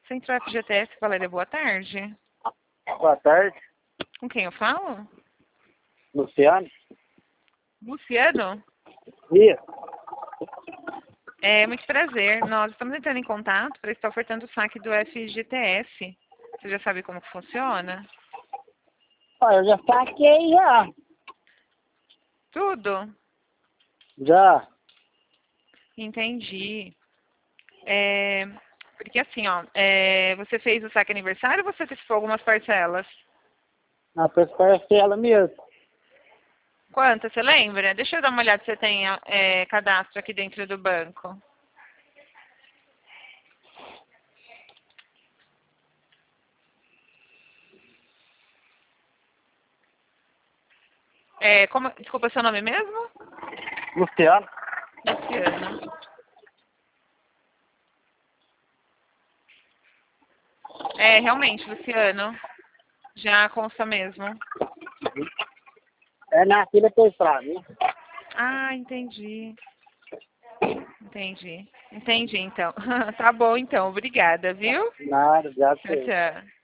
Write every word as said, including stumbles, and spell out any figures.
Centro F G T S, Valéria, boa tarde. Boa tarde, Com quem eu falo? Luciano. Luciano? Isso. É, muito prazer. Nós estamos entrando em contato para estar ofertando o saque do F G T S. Você já sabe como que funciona? Ó, eu já saquei já. Tudo? Já. Entendi. É, porque assim, ó, é, você fez o saque aniversário ou você antecipou algumas parcelas? Na parcela mesmo. Quantas, você lembra? Deixa eu dar uma olhada se você tem é, cadastro aqui dentro do banco. É, como, desculpa, seu nome mesmo? Luciano. Luciano. É, realmente, Luciano. Já consta mesmo. É na filha pesada, né? Ah, entendi. Entendi. Entendi, então. Tá bom, então. Obrigada, viu? Nada, já Tchau, sei. tchau.